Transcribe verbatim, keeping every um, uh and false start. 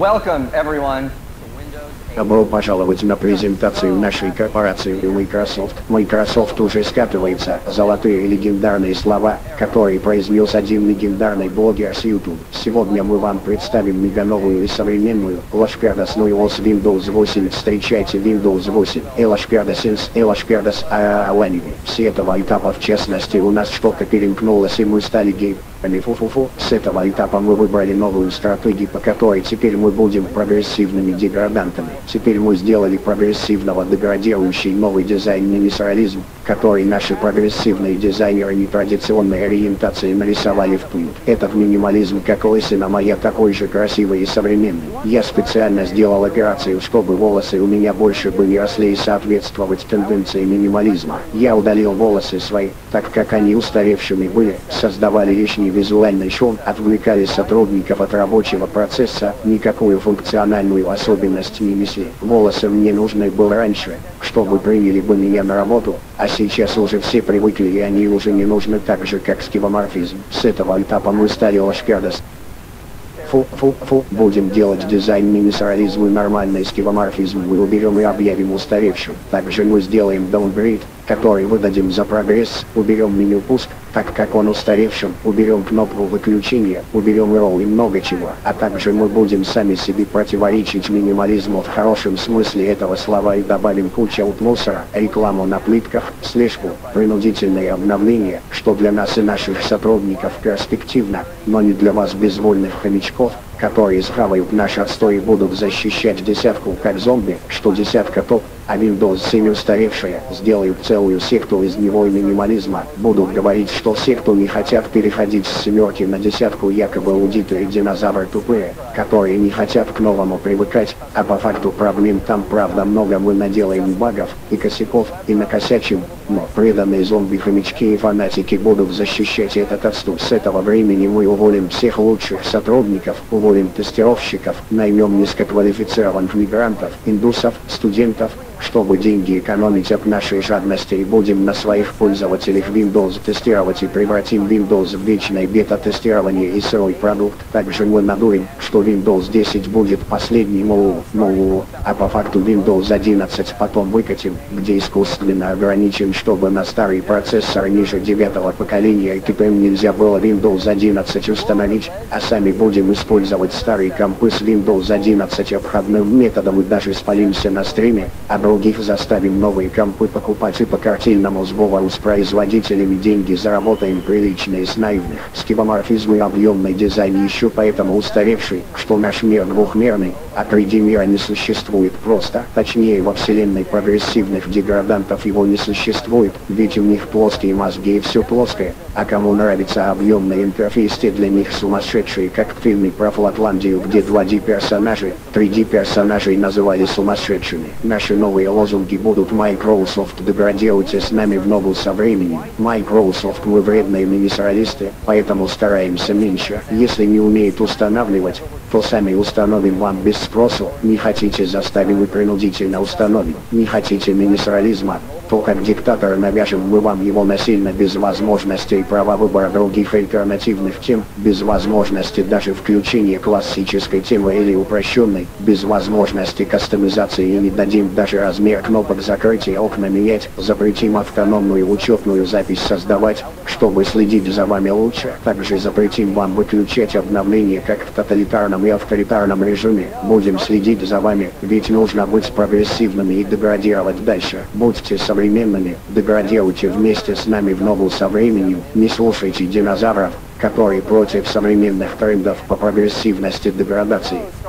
Welcome, everyone, to Windows eight. Добро пожаловать на презентацию нашей корпорации Microsoft. Microsoft уже скатывается золотые легендарные слова, которые произнес один легендарный блогер с YouTube. Сегодня мы вам представим мегановую и современную Las Perdas no ос Windows восемь. Встречайте Windows восемь. Las Perdas ins Las Perdas Alanini. С этого этапа, в частности, у нас что-то перемкнулось и мы стали геймерами. Фу-фу-фу. С этого этапа мы выбрали новую стратегию, по которой теперь мы будем прогрессивными деградантами. Теперь мы сделали прогрессивного деградирующий новый дизайн минимализм, который наши прогрессивные дизайнеры нетрадиционной ориентации нарисовали в пыль. Этот минимализм, как лысина моя, такой же красивый и современный. Я специально сделал операцию, чтобы волосы у меня больше бы не росли и соответствовать тенденции минимализма. Я удалил волосы свои, так как они устаревшими были, создавали лишний визуальный шум, отвлекали сотрудников от рабочего процесса, никакую функциональную особенность не несли. Волосы мне нужны были раньше, чтобы приняли бы меня на работу, а сейчас уже все привыкли и они уже не нужны так же, как скивоморфизм. С этого этапа мы стали Las Perdas. Фу-фу-фу, будем делать дизайн минимализма и нормальный скивоморфизм мы уберем и объявим устаревшим. Также мы сделаем downgrade, который выдадим за прогресс, уберем меню пуск, так как он устаревшим, уберем кнопку выключения, уберем ролл и много чего. А также мы будем сами себе противоречить минимализму в хорошем смысле этого слова и добавим кучу от мусора, рекламу на плитках, слежку, принудительные обновления, что для нас и наших сотрудников перспективно, но не для вас безвольных хомячков, которые схавают наш отстой и будут защищать десятку как зомби, что десятка топ, а Windows семь устаревшая, сделают целую секту из него и минимализма, будут говорить, что секту не хотят переходить с семерки на десятку, якобы аудиторы и динозавры тупые, которые не хотят к новому привыкать, а по факту проблем там правда много, мы наделаем багов и косяков и накосячим, но преданные зомби-хомячки и фанатики будут защищать этот отстой. С этого времени мы уволим всех лучших сотрудников, уволим тестировщиков, наймем низкоквалифицированных мигрантов, индусов, студентов, чтобы деньги экономить от нашей жадности, и будем на своих пользователях Windows тестировать и превратим Windows в вечное бета-тестирование и сырой продукт. Также мы надурим, что Windows десять будет последним ООО, ООО, а по факту Windows одиннадцать потом выкатим, где искусственно ограничим, чтобы на старый процессор ниже девятого поколения и ТПМ нельзя было Windows одиннадцать установить, а сами будем использовать старые компы с Windows одиннадцать обходным методом и даже спалимся на стриме, а других заставим новые компы покупать и по картельному сговору с производителями деньги заработаем приличные с наивных. Скивоморфизм и объемный дизайн еще поэтому устаревший, что наш мир двухмерный, а три дэ мира не существует просто, точнее во вселенной прогрессивных деградантов его не существует, ведь у них плоские мозги и все плоское, а кому нравится объемный интерфейс, те для них сумасшедшие, как в фильме про Флотландию, где два дэ персонажи, три дэ персонажей называли сумасшедшими. Наши новые лозунги будут: Microsoft, деградируйте с нами в ногу со временем. Microsoft, мы вредные минималисты, поэтому стараемся меньше. Если не умеет устанавливать, то сами установим вам без спросу. Не хотите, заставим и принудительно установим. Не хотите минимализма, то как диктатор навяжем мы вам его насильно, без возможности и права выбора других альтернативных тем, без возможности даже включения классической темы или упрощенной, без возможности кастомизации, и не дадим даже размер кнопок закрытия окна менять, запретим автономную учетную запись создавать, чтобы следить за вами лучше. Также запретим вам выключать обновления, как в тоталитарном и авторитарном режиме. Будем следить за вами, ведь нужно быть прогрессивными и деградировать дальше. Будьте современными, деградируйте вместе с нами в ногу со временем, не слушайте динозавров, которые против современных трендов по прогрессивности деградации.